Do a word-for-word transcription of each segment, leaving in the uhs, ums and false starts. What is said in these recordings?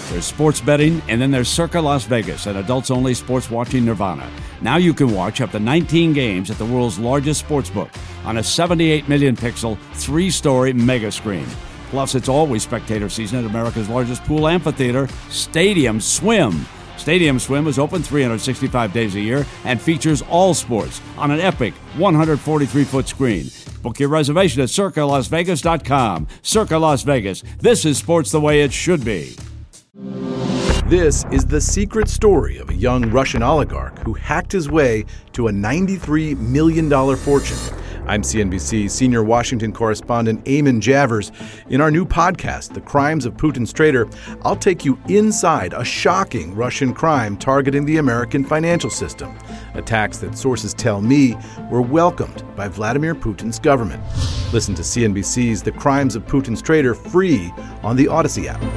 There's sports betting, and then there's Circa Las Vegas, an adults-only sports watching nirvana. Now you can watch up to nineteen games at the world's largest sportsbook on a seventy-eight million pixel, three-story mega screen. Plus, it's always spectator season at America's largest pool amphitheater, Stadium Swim. Stadium Swim is open three hundred sixty-five days a year and features all sports on an epic one hundred forty-three foot screen. Book your reservation at circa las vegas dot com. Circa Las Vegas. This is sports the way it should be. This is the secret story of a young Russian oligarch who hacked his way to a ninety-three million dollars fortune. I'm C N B C senior Washington correspondent Eamon Javers. In our new podcast, The Crimes of Putin's Traitor, I'll take you inside a shocking Russian crime targeting the American financial system. Attacks that sources tell me were welcomed by Vladimir Putin's government. Listen to C N B C's The Crimes of Putin's Traitor free on the Odyssey app.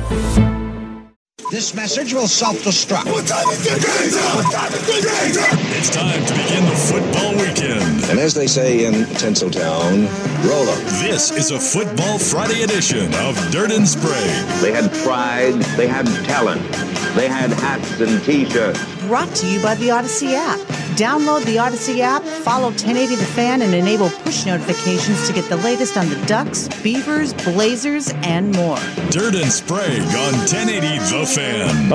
This message will self-destruct. What time is the game? What time is the game? It's time to begin the football weekend. And as they say in Tinseltown, roll up. This is a Football Friday edition of Dirt and Sprague. They had pride, they had talent, they had hats and T-shirts. Brought to you by the Odyssey app. Download the Odyssey app, follow ten eighty The Fan, and enable push notifications to get the latest on the Ducks, Beavers, Blazers, and more. Dirt and Sprague on ten eighty The Fan.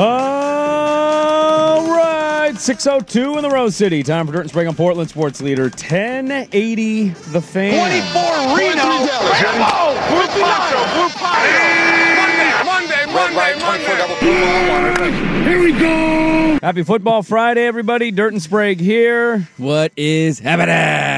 All right, six oh two in the Rose City. Time for Dirt and Sprague on Portland Sports Leader, ten eighty The Fan. twenty-four Reno. Rambo. Blue Poncho. Blue Poncho. Monday, Monday, Monday, Monday. Here we go. Happy Football Friday, everybody. Dirt and Sprague here. What is happening?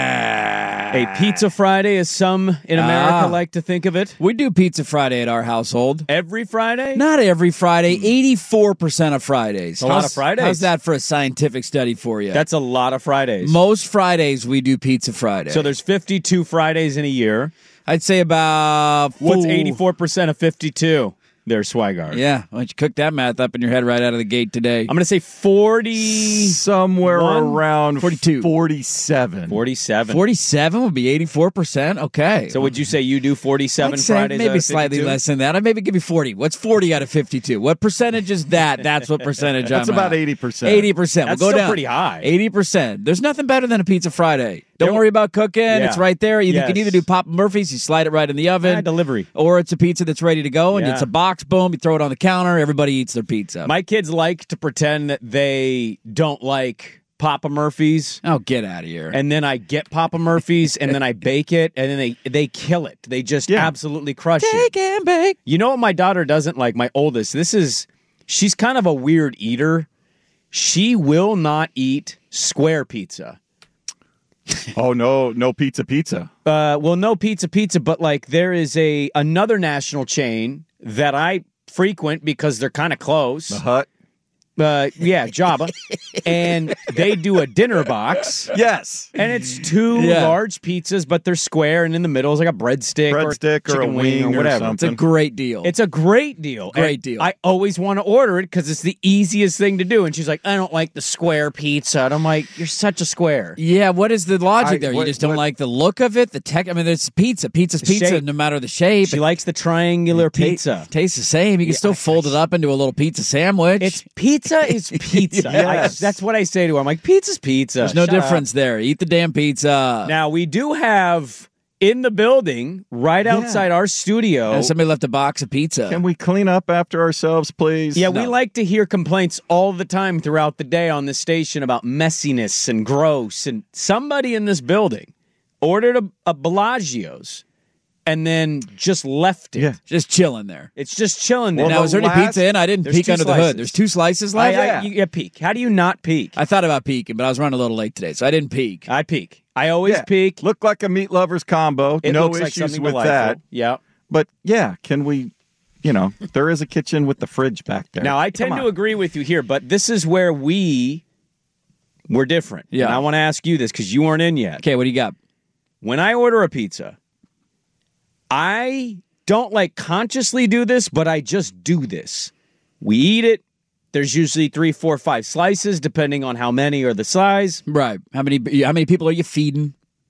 A Pizza Friday, as some in America ah, like to think of it. We do Pizza Friday at our household. Every Friday? Not every Friday. eighty-four percent of Fridays. A lot of Fridays. How's that for a scientific study for you? That's a lot of Fridays. Most Fridays we do Pizza Friday. So there's fifty-two Fridays in a year. I'd say about... What's eighty-four percent of fifty-two? There, Swigard. Yeah, why don't you cook that math up in your head right out of the gate today? I'm going to say forty... Somewhere one? around forty-two. forty-seven. forty-seven. forty-seven would be eighty-four percent? Okay. So would you say you do forty-seven I'd say Fridays maybe out of slightly fifty-two? less than that. I'd maybe give you forty. What's forty out of fifty-two? What percentage is that? That's what percentage That's I'm about at. eighty percent. eighty percent. That's we'll go still down. pretty high. eighty percent. There's nothing better than a Pizza Friday. Don't Yep. worry about cooking. Yeah. It's right there. You Yes. can either do Papa Murphy's, you slide it right in the oven. Ah, delivery. Or it's a pizza that's ready to go, and Yeah. it's a box, boom, you throw it on the counter, everybody eats their pizza. My kids like to pretend that they don't like Papa Murphy's. Oh, get out of here. And then I get Papa Murphy's, and then I bake it, and then they they kill it. They just Yeah. absolutely crush Take it. and bake. You know what my daughter doesn't like? My oldest. This is, she's kind of a weird eater. She will not eat square pizza. Oh, no, no pizza pizza. Uh, well, no pizza pizza, but like there is a another national chain that I frequent because they're kind of close. The Hut. Uh, yeah, Jabba. And they do a dinner box. Yes. And it's two Yeah. large pizzas, but they're square, and in the middle is like a breadstick, Breadstick or, or a chicken wing or or whatever. something. It's a great deal. It's a great deal. Great And deal. I always want to order it because it's the easiest thing to do. And she's like, I don't like the square pizza. And I'm like, you're such a square. Yeah, what is the logic I- there? what- you just don't what- like the look of it, the tech. I mean, it's pizza. Pizza's The pizza, shape. no matter the shape. She likes the triangular It ta- pizza. tastes the same. You can still fold it up into a little pizza sandwich. It's pizza is pizza. I- Yes. that's what I say to her. I'm like, pizza's pizza. There's no Shut up. difference there. Eat the damn pizza. Now, we do have in the building, right outside our studio. Uh, somebody left a box of pizza. Can we clean up after ourselves, please? Yeah, we No. like to hear complaints all the time throughout the day on this station about messiness and gross. And somebody in this building ordered a, a Bellagio's and then just left it. Yeah. Just chilling there. It's just chilling there. Well, now, the is there any last- pizza in? I didn't There's peek two under the slices. hood. There's two slices I, left? I, you, you peek. How do you not peek? I thought about peeking, but I was running a little late today, so I didn't peek. I peek. I always Yeah. peek. Look like a meat lovers combo. It no looks like issues something with delightful. that. Yeah. But yeah, can we, you know, there is a kitchen with the fridge back there. Now, I tend Come to on. agree with you here, but this is where we were different. Yeah. And I want to ask you this because you weren't in yet. Okay, what do you got? When I order a pizza, I don't like consciously do this, but I just do this. We eat it. There's usually three, four, five slices, depending on how many or the size. Right. How many How many people are you feeding?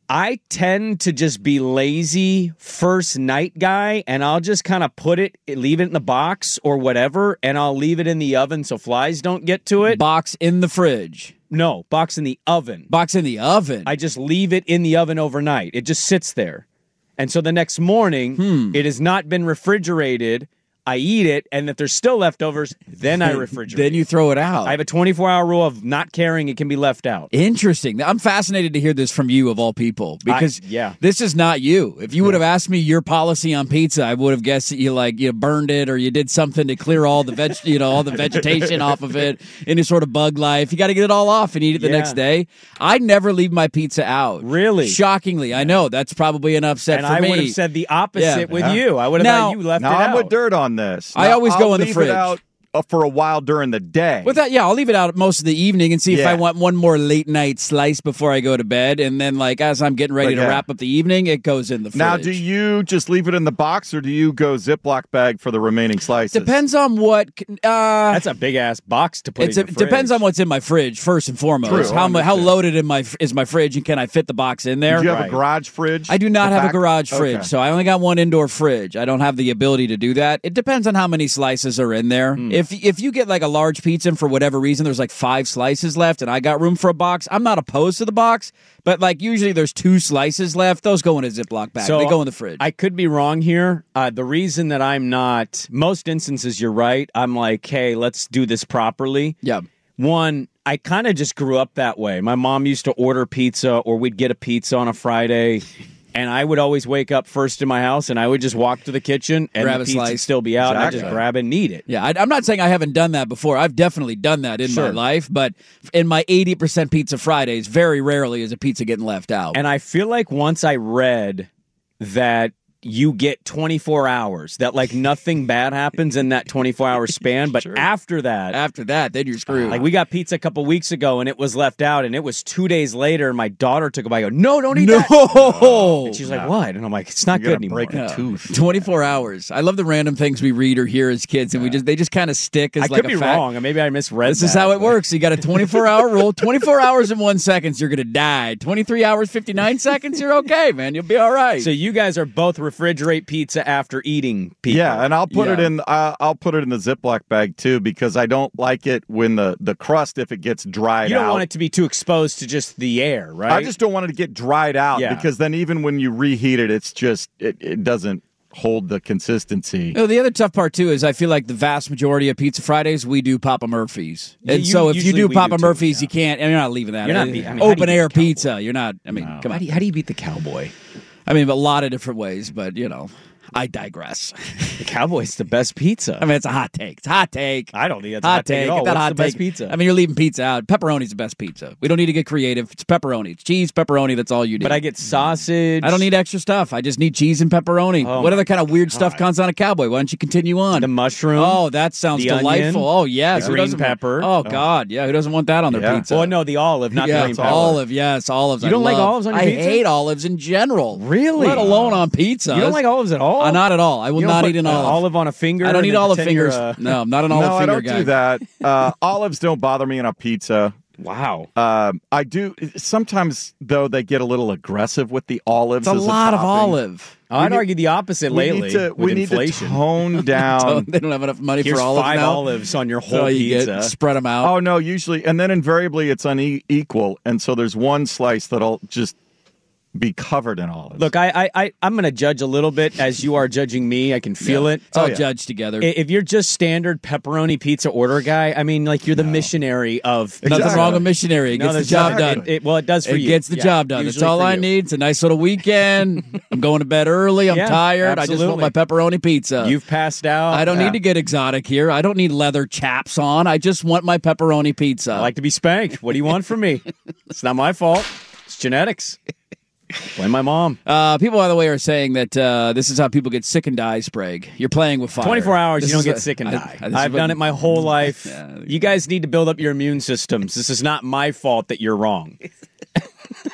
I tend to just be lazy first night guy, and I'll just kind of put it, leave it in the box or whatever, and I'll leave it in the oven so flies don't get to it. Box in the fridge. No, box in the oven. Box in the oven. I just leave it in the oven overnight. It just sits there. And so the next morning, hmm. it has not been refrigerated. I eat it, and if there's still leftovers, then I refrigerate. Then you throw it out. I have a twenty-four hour rule of not caring it can be left out. Interesting. I'm fascinated to hear this from you, of all people, because I, yeah. this is not you. If you would have asked me your policy on pizza, I would have guessed that you like you burned it or you did something to clear all the veg, you know, all the vegetation off of it, any sort of bug life. You got to get it all off and eat it the yeah. next day. I never leave my pizza out. Really? Shockingly, I know that's probably an upset and for I me. And I would have said the opposite yeah. with yeah. you. I would have now, thought you left now it I'm out. with Dirt on this. I now, always I'll go in the leave fridge. It out uh, for a while during the day. With that, yeah, I'll leave it out most of the evening and see if Yeah. I want one more late night slice before I go to bed. And then, like, as I'm getting ready But, to yeah. wrap up the evening, it goes in the fridge. Now, do you just leave it in the box, or do you go Ziploc bag for the remaining slices? Depends on what. Uh, That's a big ass box to put it's in a, your fridge. depends on what's in my fridge first and foremost. True, how I mu- how understand. loaded in my is my fridge, and can I fit the box in there? Do you have Right. a garage fridge? I do not The have back? a garage fridge, Okay. so I only got one indoor fridge. I don't have the ability to do that. It depends on how many slices are in there. Hmm. If if you get like a large pizza and for whatever reason there's like five slices left and I got room for a box, I'm not opposed to the box, but like usually there's two slices left. Those go in a Ziploc bag. So they go in the fridge. I could be wrong here. Uh, the reason that I'm not, most instances you're right. I'm like, hey, let's do this properly. yeah. One, I kind of just grew up that way. My mom used to order pizza, or we'd get a pizza on a Friday, and I would always wake up first in my house, and I would just walk to the kitchen, and Grab the a pizza would slice. still be out, and I Exactly. just grab it and eat it. Yeah, I, I'm not saying I haven't done that before. I've definitely done that in my Sure. life, but in my eighty percent pizza Fridays, very rarely is a pizza getting left out. And I feel like once I read that you get twenty-four hours, that like nothing bad happens in that twenty-four hour span, but Sure. after that, After that, then you're screwed. like we got pizza a couple weeks ago and it was left out, and it was two days later, and my daughter took a bite. I go, no, don't eat no! that. And she's like, what? And I'm like, it's not You're good gonna anymore. break a tooth. twenty-four hours. I love the random things we read or hear as kids, and we just they just kind of stick as I like could a be fact. wrong. Maybe I misread This is that, how it but- works. You got a twenty-four hour rule. twenty-four hours and one seconds, you're gonna die. twenty-three hours, fifty-nine seconds, you're okay, man. You'll be all right. So you guys are both refrigerate pizza after eating pizza. Yeah, and I'll put it Yeah. in. Uh, I'll put it in the Ziploc bag too, because I don't like it when the, the crust, if it gets dried You don't out. want it to be too exposed to just the air, right? I just don't want it to get dried out, Yeah. because then even when you reheat it, it's just it, it doesn't hold the consistency. No, the other tough part too is I feel like the vast majority of Pizza Fridays we do Papa Murphy's, Yeah, and you- so if you usually do we Papa do too, Murphy's, yeah. you can't. And you're not leaving that. You're not Uh, be- I mean, how do open you beat air the Cowboy? pizza. You're not. I mean, come How on. do, you, how do you beat the cowboy? I mean, a lot of different ways, but you know, I digress. The cowboy's the best pizza. I mean, it's a hot take. It's a hot take. I don't think it's a hot hot take at all. Get that What's hot the best take. pizza? I mean, you're leaving pizza out. Pepperoni's the best pizza. We don't need to get creative. It's pepperoni. It's cheese, pepperoni. That's all you need. But I get sausage. I don't need extra stuff. I just need cheese and pepperoni. Oh what my other kind of weird stuff God. comes on a cowboy? Why don't you continue on? the mushroom. Oh, that sounds the delightful. onion, oh, yes. the Who green doesn't- pepper. Oh, God. Yeah, who doesn't want that on their Yeah. pizza? Oh, no, the olive, not yeah, the green it's pepper. olive. Yes, olives. You I don't like love. olives on your I pizza? hate olives in general. Really? Let alone on pizza. You don't like olives at all? Uh, not at all. I will You don't not put eat an an olive. olive on a finger. I don't and eat then olive pretend you're fingers. a- No, I'm not an olive no, I finger don't guy. do that. Uh, olives don't bother me on a pizza. Wow. Um, I do sometimes, though. They get a little aggressive with the olives. It's a as lot of topping. olive. I'd need- argue the opposite We lately need to with we need inflation. to tone down. they don't have enough money Here's for olives five now. olives on your So whole you pizza. get spread them out. Oh no, usually, and then invariably it's unequal, and so there's one slice that'll just be covered in olives. Look, I, I, I, I'm going to judge a little bit as you are judging me. I can feel Yeah. it. It's all Oh, yeah. judged together. I- If you're just standard pepperoni pizza order guy, I mean, like you're the missionary of Nothing Exactly. wrong with missionary. It No, gets the there's job nothing- done. It, it- well, it does for It you. gets the Yeah, job done. That's usually all for I you. need. It's a nice little weekend. I'm going to bed early. I'm Yeah, tired. I just want absolutely. my pepperoni pizza. You've passed out. I don't Yeah. need to get exotic here. I don't need leather chaps on. I just want my pepperoni pizza. I like to be spanked. What do you want from me? It's not my fault. It's genetics. Blame my mom. uh, people, by the way, are saying that uh, this is how people get sick and die, Sprague. You're playing with fire. twenty-four hours, This you don't is get a- sick and I- die. I- this is I've what- done it my whole life. Yeah. You guys need to build up your immune systems. This is not my fault that you're wrong.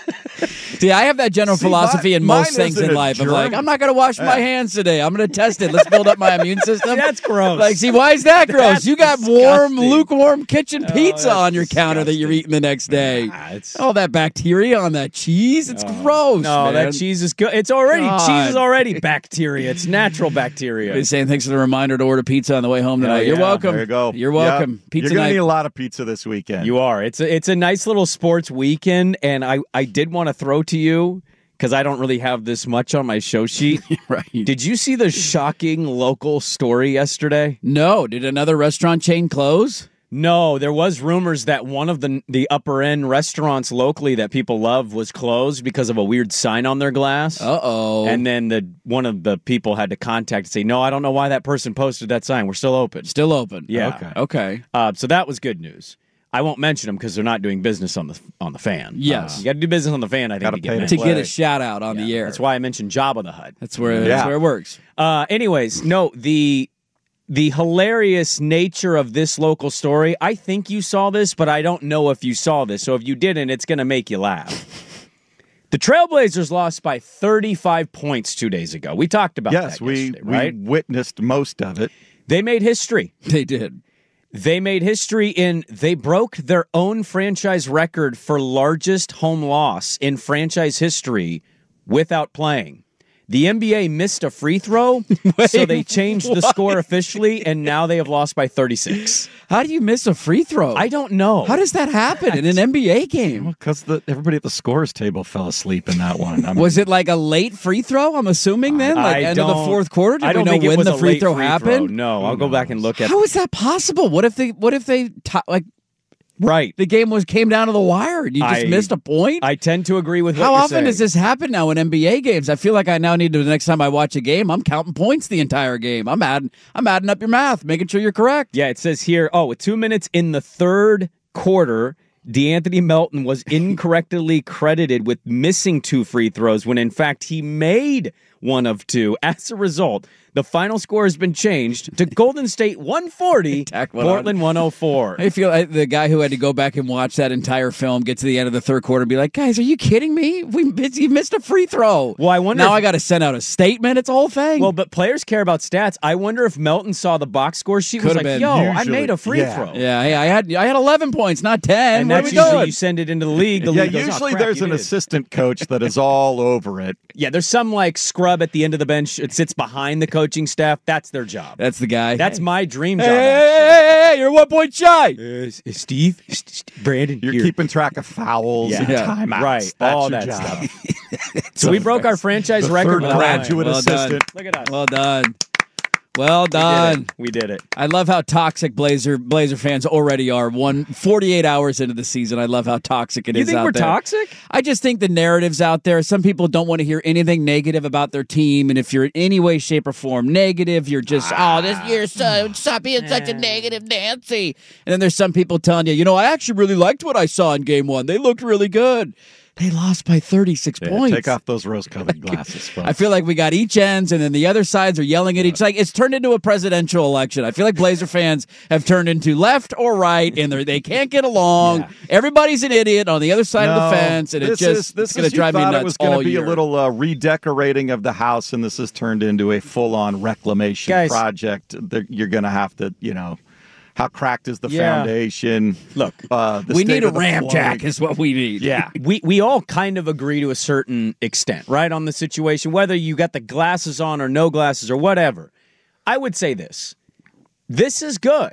See, I have that general See, philosophy my- in most mine things isn't in a life. I'm germ. like, I'm not going to wash my hands today. I'm going to test it. Let's build up my immune system. That's gross. Like, see, why is that gross? That's You got warm, disgusting. lukewarm kitchen Oh, pizza that's on your counter that you're disgusting. eating the next day. Nah, it's- All that bacteria on that cheese. It's gross. No, man. that cheese is good. It's already God. cheese is already bacteria. It's natural bacteria. He's saying thanks for the reminder to order pizza on the way home tonight. yeah. You're welcome. There you go. You're welcome. Yep. Pizza You're gonna night. need a lot of pizza this weekend. You are. It's a, it's a nice little sports weekend, and I, I did want to throw to you, because I don't really have this much on my show sheet. Right. Did you see the shocking local story yesterday? No. Did another restaurant chain close? No, there was rumors that one of the the upper end restaurants locally that people love was closed because of a weird sign on their glass. Uh oh. And then the one of the people had to contact and say, "No, I don't know why that person posted that sign. We're still open." Still open. Yeah. Okay. Okay. Uh, so that was good news. I won't mention them because they're not doing business on the on the fan. Yes. Uh, you got to do business on the fan. I think Gotta to get pay to mentioned. To get play. a shout out on the air. That's why I mentioned Jabba the Hutt. That's where Yeah. that's where it works. Uh, anyways, no, the the hilarious nature of this local story, I think you saw this, but I don't know if you saw this. So if you didn't, it's going to make you laugh. The Trailblazers lost by thirty-five points two days ago. We talked about yes, that we yesterday, right? we witnessed most of it. They made history. They did. They made history in they broke their own franchise record for largest home loss in franchise history without playing. The N B A missed a free throw, so they changed the score officially, and now they have lost by thirty-six. How do you miss a free throw? I don't know. How does that happen in an N B A game? Because the everybody at the scores table fell asleep in that one. I mean, Was it like a late free throw? I'm assuming then, like I end of the don't- fourth quarter. Did I don't we know think it when was the a free late throw free happened? throw. No, I'll go back and look at How is that possible? What if they? What if they? T- like right. the game was came down to the wire and you just I- missed a point? I tend to agree with what How you're often saying. does this happen now in N B A games? I feel like I now need to. The next time I watch a game, I'm counting points the entire game. I'm adding. I'm adding up your math, making sure you're correct. Yeah, it says here, oh, with two minutes in the third quarter, DeAnthony Melton was incorrectly credited with missing two free throws when in fact he made one of two. As a result, the final score has been changed to Golden State one forty, Tack one Portland one oh four. I feel like the guy who had to go back and watch that entire film get to the end of the third quarter and be like, guys, are you kidding me? We you missed a free throw. Well, I wonder Now if- I got to send out a statement. It's a whole thing. Well, but players care about stats. I wonder if Melton saw the box score sheet and was Could've like, been. yo, I Usually, made a free yeah. throw. yeah, hey, I had I had eleven points, not ten. And what are that's we usually doing? you send it into the league. The yeah, league goes, usually oh, crap, there's you an did. assistant coach that is all over it. Yeah, there's some like scrub at the end of the bench. It sits behind the coaching staff. That's their job. That's the guy. That's my dream Hey, job. hey, actually. hey, hey, hey, you're one point shy. Uh, Steve, Brandon, You're here. keeping track of fouls Yeah. and Yeah. timeouts. right, That's all your that job. stuff. So we broke our franchise The record. third without graduate playing. Well done. assistant. Look at us. Well done. Well We did done. it. We did it. I love how toxic Blazer Blazer fans already are. One forty-eight hours into the season, I love how toxic it is You think out we're there. toxic? I just think the narratives out there, some people don't want to hear anything negative about their team. And if you're in any way, shape, or form negative, you're just, oh, this year's so, stop being such a negative Nancy. And then there's some people telling you, you know, I actually really liked what I saw in game one. They looked really good. They lost by thirty-six Yeah, points. take off those rose-colored glasses, folks. I feel like we got each ends, and then the other sides are yelling at each. Like it's turned into a presidential election. I feel like Blazer fans have turned into left or right, and they they can't get along. Yeah. Everybody's an idiot on the other side of the No, fence, and it this just is, this it's going is- to you drive me thought nuts It was going all to be year. a little uh, redecorating of the house, and this has turned into a full-on reclamation Guys. project. That you're going to have to, you know, how cracked is the Yeah. foundation? Look, uh, the we state need a of the ramp jack, flooring. is what we need. Yeah. we we all kind of agree to a certain extent, right, on the situation, whether you got the glasses on or no glasses or whatever. I would say this. This is good.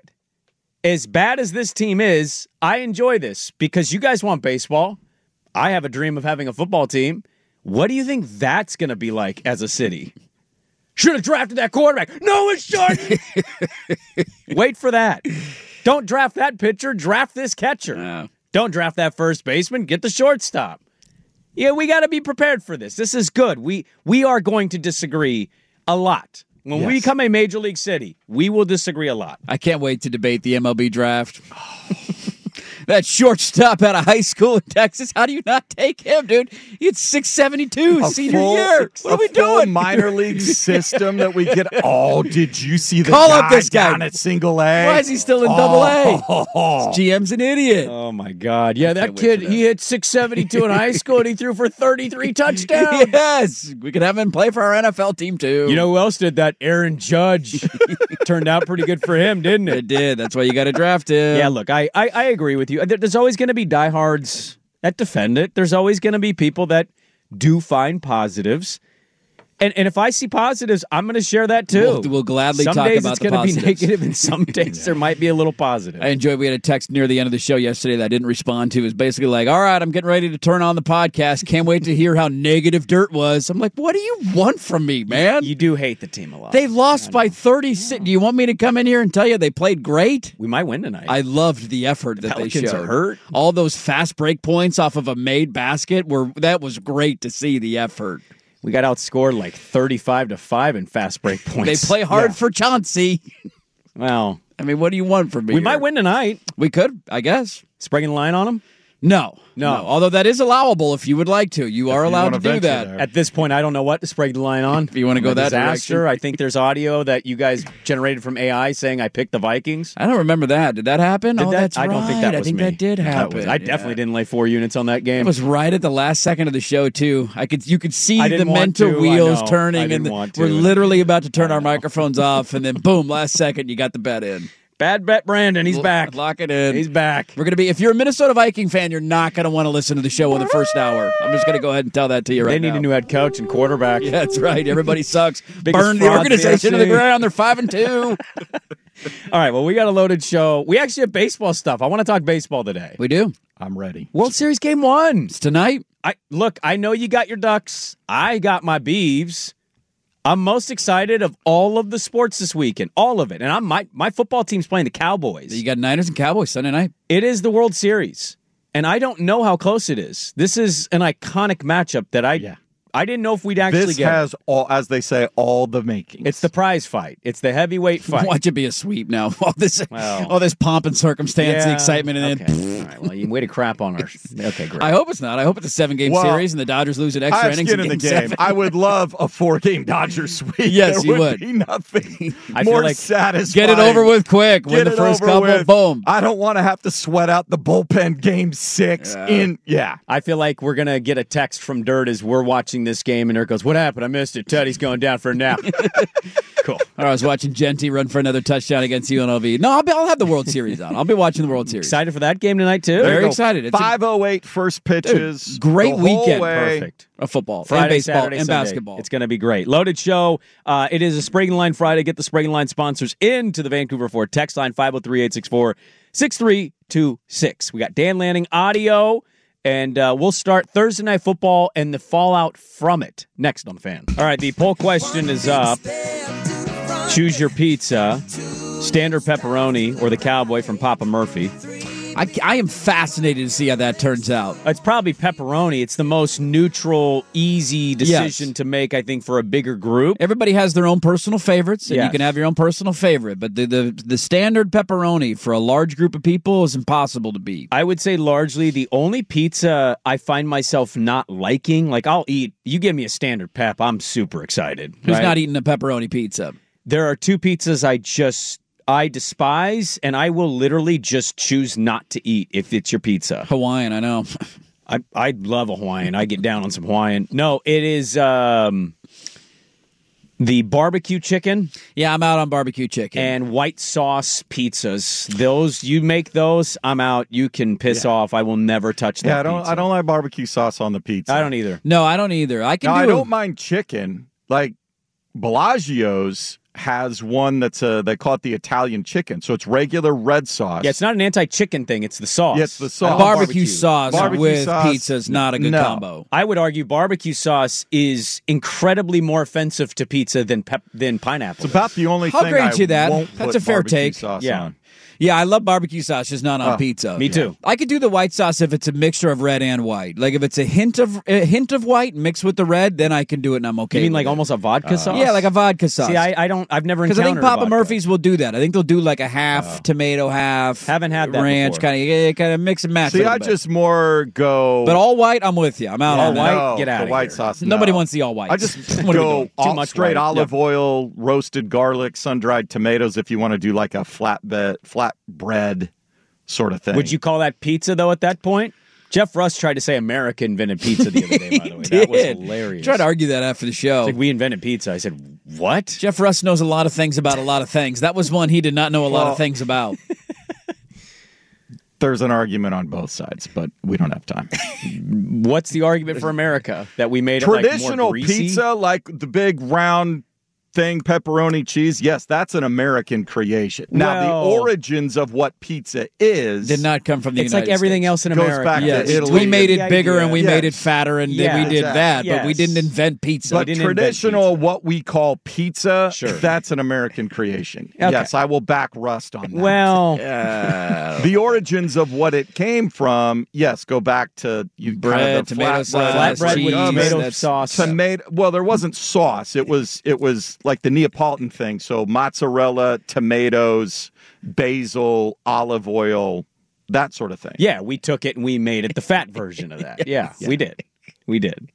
As bad as this team is, I enjoy this because you guys want baseball. I have a dream of having a football team. What do you think that's going to be like as a city? Should have drafted that quarterback. No, it shouldn't. Wait for that. Don't draft that pitcher. Draft this catcher. Yeah. Don't draft that first baseman. Get the shortstop. Yeah, we got to be prepared for this. This is good. We we are going to disagree a lot. When we Yes. become a major league city, we will disagree a lot. I can't wait to debate the M L B draft. that shortstop out of high school in Texas. How do you not take him, dude? He had six seventy-two senior full, year. What a are we full doing? minor league system that we get. Oh, did you see the Call guy up this guy. down at single A? Why is he still in double A? Oh. His G M's an idiot. Oh my God! Yeah, that can't wait kid. for that. He hit six seventy-two in high school, and he threw for thirty-three touchdowns. Yes, we could have him play for our N F L team too. You know who else did that? Aaron Judge. Turned out pretty good for him, didn't it? it did. That's why you got to draft him. Yeah, look, I, I, I agree with you. There- There's always going to be diehards that defend it. There's always going to be people that do find positives. And and if I see positives, I'm going to share that too. We'll, we'll gladly some talk days about it's the going to be positives. negative, and some days there might be a little positive. I enjoyed. We had a text near the end of the show yesterday that I didn't respond to. It was basically like, "All right, I'm getting ready to turn on the podcast. Can't wait to hear how negative Dirt was." I'm like, "What do you want from me, man?" You do hate the team a lot. They lost by thirty-six. Do you want me to come in here and tell you they played great? We might win tonight. I loved the effort The that they Pelicans showed. are hurt. All those fast break points off of a made basket were that was great to see the effort. We got outscored like thirty-five to five in fast break points. They play hard Yeah. for Chauncey. Well, I mean, what do you want from me? we here? might win tonight. We could, I guess. Spreading the line on them? No, No. Although that is allowable if you would like to. You are you allowed wanna to do venture that. there. At this point, I don't know what to spread the line on. If you wanna go A that disaster. direction. I think there's audio that you guys generated from A I saying I picked the Vikings. I don't remember that. Did that happen? Did oh, that? that's I don't think that right. was I think me. that did That happen. was- I definitely Yeah. didn't lay four units on that game. It was right at the last second of the show too. I could, you could see I the didn't want mental to, I wheels know. turning, I and didn't the- want to. we're literally about to turn our microphones off, and then boom, last second you got the bet in. Bad bet, Brandon. He's L- back. Lock it in. He's back. We're gonna be. If you're a Minnesota Viking fan, you're not gonna want to listen to the show in the first hour. I'm just gonna go ahead and tell that to you right They need now. a new head coach and quarterback. Yeah, that's right. Everybody sucks. Biggest Burn the fraud in the organization to the N F C. ground. They're five and two. All right, well, we got a loaded show. We actually have baseball stuff. I want to talk baseball today. We do. I'm ready. World Series game one. It's tonight. I look, I know you got your Ducks. I got my Beavs. I'm most excited of all of the sports this weekend, all of it. And I'm my my football team's playing the Cowboys. You got Niners and Cowboys Sunday night. It is the World Series, and I don't know how close it is. This is an iconic matchup that I Yeah. I didn't know if we'd actually This get. has all, as they say, all the makings. It's the prize fight. It's the heavyweight fight. Watch it be a sweep now. All this, Well. all this pomp and circumstance, the Yeah, excitement, and okay. then. All right, well, you way to crap on our. Okay, great. I hope it's not. I hope it's a seven-game Well, series and the Dodgers lose in extra I have innings skin in in the game game. seven. I would love a four-game Dodgers sweep. Yes, there you would. would. Be nothing I feel more like- satisfying. Get it over with quick. Win Get the it first over couple. with. Boom. I don't want to have to sweat out the bullpen game six in. Yeah. I feel like we're gonna get a text from Dirt as we're watching this game, and Dirt goes, "What happened? I missed it. Teddy's going down for a nap." Cool. Or I was watching Genty run for another touchdown against U N L V. No, I'll, be, I'll have the World Series on. I'll be watching the World Series. Excited for that game tonight too. Very There you go. excited. It's a- five oh eight first pitches. great the whole weekend. way. Perfect. of football, Friday, and baseball, Saturday, and Sunday. basketball. It's going to be great. Loaded show. Uh, it is a Sprague Line Friday. Get the Sprague Line sponsors into the Vancouver Ford text line five oh three, eight six four, six three two six. We got Dan Lanning audio, and uh, we'll start Thursday Night Football and the fallout from it next on the Fan. All right, the poll question is up. Choose your pizza, standard pepperoni or the Cowboy from Papa Murphy. I, I am fascinated to see how that turns out. It's probably pepperoni. It's the most neutral, easy decision Yes. to make, I think, for a bigger group. Everybody has their own personal favorites, and you Yes. can have your own personal favorite. But the, the the standard pepperoni for a large group of people is impossible to beat. I would say largely the only pizza I find myself not liking, like I'll eat, you give me a standard pep, I'm super excited. Who's right? not eating a pepperoni pizza? There are two pizzas I just, I despise, and I will literally just choose not to eat if it's your pizza. Hawaiian, I know. I I love a Hawaiian. I get down on some Hawaiian. No, it is um, the barbecue chicken. Yeah, I'm out on barbecue chicken. And white sauce pizzas. Those, you make those, I'm out. You can piss Yeah. off. I will never touch that Yeah, I don't. pizza. I don't like barbecue sauce on the pizza. I don't either. No, I don't either. I can Now, do I a- don't mind chicken. Like Bellagio's has one that's a they call it the Italian chicken, so it's regular red sauce. Yeah, it's not an anti-chicken thing. It's the sauce. Yeah, it's the I sauce. love barbecue, sauce Barbecue with sauce, pizza is not a good no. combo. I would argue barbecue sauce is incredibly more offensive to pizza than pep- than pineapple. It's about the only I'll thing grant I you that. won't That's put a fair barbecue take. Sauce Yeah. on. Yeah, I love barbecue sauce, just not on Oh, pizza. me too. I could do the white sauce if it's a mixture of red and white. Like if it's a hint of a hint of white mixed with the red, then I can do it and I'm okay. You mean with like it. almost a vodka sauce? Yeah, like a vodka sauce. See, I, I don't. I've never Because encountered I think Papa vodka. Murphy's will do that. I think they'll do like a half tomato, half Haven't had that ranch, before. kind of yeah, kind of mix and match. a See, little I bit. just more go. But all white, I'm with you. I'm out Yeah, on that. white, no, get outta the white here. sauce. Nobody no. wants the all white. I just What are we go doing? Too all, much straight white. olive oil, roasted garlic, sun-dried tomatoes. If you want to do like a flatbed, flat bread sort of thing. Would you call that pizza though? At that point, Jeff Russ tried to say America invented pizza the other day. By the way, that was did. hilarious. Tried to argue that after the show. It's like we invented pizza. I said, what? Jeff Russ knows a lot of things about a lot of things. That was one he did not know a lot Well- of things about. There's an argument on both sides, but we don't have time. What's the argument for America that we made it like, Traditional more greasy? pizza, like the big round thing, pepperoni cheese, yes, that's an American creation. Now, Well- the origins of what pizza is Did not come from the It's United like everything States. else in Goes America. back to Yes. Italy. We made it The bigger idea. and we Yes. made it fatter and Yeah, then we did exactly. that, but we Yes. didn't invent pizza. But didn't invent traditional, pizza. what we call pizza, Sure. that's an American creation. Okay. Yes, I will back Rust on that. Well, the origins of what it came from, yes, go back to you Bread, kind of the tomato flatbread, sauce, flatbread with cheese, tomato that's- sauce. Tomato. Well, there wasn't sauce. It was it was like the Neapolitan thing. So mozzarella, tomatoes, basil, olive oil, that sort of thing. Yeah, we took it and we made it the fat version of that. Yeah, we did. We did.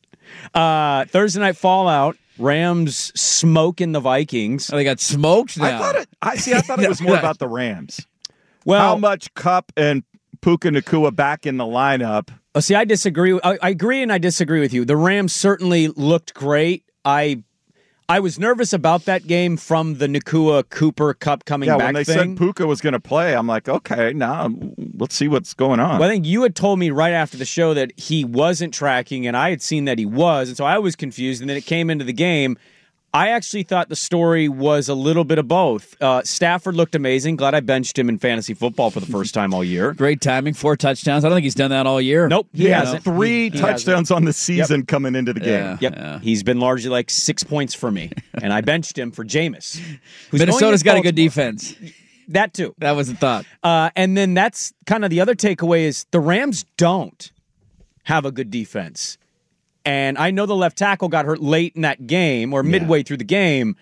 Uh, Thursday night fallout. Rams smoking the Vikings. Oh, they got smoked now. I thought it. I see. I thought it was more about the Rams. Well, How much Kupp and Puka Nacua back in the lineup? Oh, see, I disagree. I, I agree and I disagree with you. The Rams certainly looked great. I I was nervous about that game from the Nacua Cooper Cup coming Yeah, back when they thing. said Puka was going to play, I'm like, okay, now let's see what's going on. Well, I think you had told me right after the show that he wasn't tracking, and I had seen that he was, and so I was confused. And then it came into the game. I actually thought the story was a little bit of both. Uh, Stafford looked amazing. Glad I benched him in fantasy football for the first time all year. Great timing, four touchdowns. I don't think he's done that all year. Nope, he he hasn't. has three He- he touchdowns on the season coming into the game. Yeah. Yep, Yeah. he's been largely like six points for me, and I benched him for Jameis. who's going Minnesota's against got a good Baltimore. defense. That too. That was the thought. Uh, and then that's kind of the other takeaway is the Rams don't have a good defense. And I know the left tackle got hurt late in that game or midway through the game,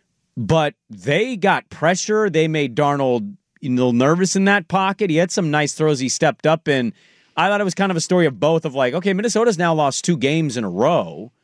but they got pressure. They made Darnold a little nervous in that pocket. He had some nice throws he stepped up in. I thought it was kind of a story of both of like, okay, Minnesota's now lost two games in a row.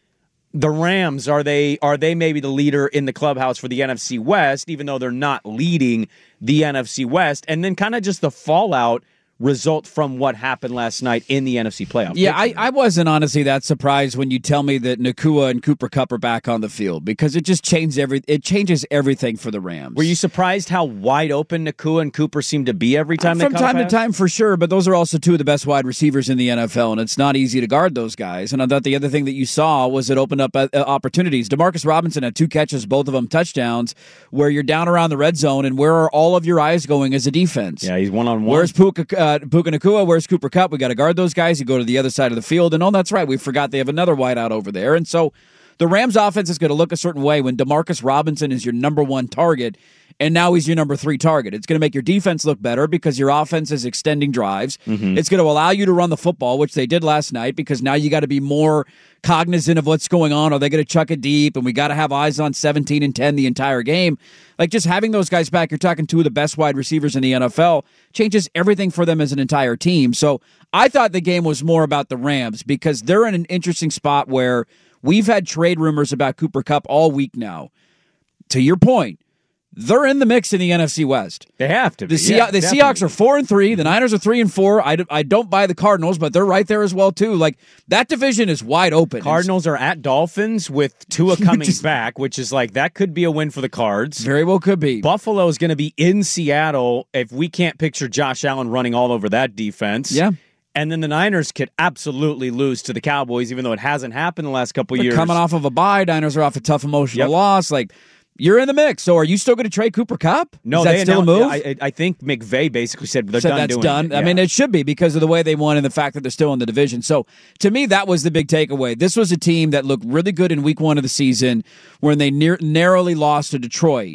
The Rams, are they are they maybe the leader in the clubhouse for the N F C West, even though they're not leading the N F C West? And then kind of just the fallout result from what happened last night in the N F C playoff. Yeah, I, picture. I wasn't honestly that surprised when you tell me that Nacua and Cooper Kupp are back on the field because it just changed every it changes everything for the Rams. Were you surprised how wide open Nacua and Cooper seem to be every time they From caught a time to pass? time, for sure, but those are also two of the best wide receivers in the N F L, and it's not easy to guard those guys. And I thought the other thing that you saw was it opened up uh, opportunities. Demarcus Robinson had two catches, both of them touchdowns, where you're down around the red zone, and where are all of your eyes going as a defense? Yeah, he's one on one. Where's Puka, uh, Puka Nacua? Where's Cooper Kupp? We got to guard those guys. You go to the other side of the field, and oh, that's right, we forgot they have another wideout over there. And so the Rams offense is going to look a certain way when Demarcus Robinson is your number one target, and now he's your number three target. It's going to make your defense look better because your offense is extending drives. Mm-hmm. It's going to allow you to run the football, which they did last night, because now you got to be more cognizant of what's going on. Are they going to chuck it deep? And we got to have eyes on seventeen and ten the entire game. Like, just having those guys back, you're talking two of the best wide receivers in the N F L, changes everything for them as an entire team. So I thought the game was more about the Rams because they're in an interesting spot where we've had trade rumors about Cooper Kupp all week now. To your point, they're in the mix in the N F C West. They have to be. The, Sea- yeah, the definitely. Seahawks are four and three. The Niners are three and four. I, d- I don't buy the Cardinals, but they're right there as well too. Like, that division is wide open. Cardinals are at Dolphins with Tua coming back, which is like that could be a win for the Cards. Very well could be. Buffalo is going to be in Seattle if we can't picture Josh Allen running all over that defense. Yeah. And then the Niners could absolutely lose to the Cowboys, even though it hasn't happened the last couple They're years. coming off of a bye. Niners are off a tough emotional Yep. loss. Like, you're in the mix. So are you still going to trade Cooper Kupp? No, is that they still a announced- move? I, I think McVay basically said they're Said done that's doing done. it. I Yeah. mean, it should be because of the way they won and the fact that they're still in the division. So to me, that was the big takeaway. This was a team that looked really good in week one of the season when they near, narrowly lost to Detroit.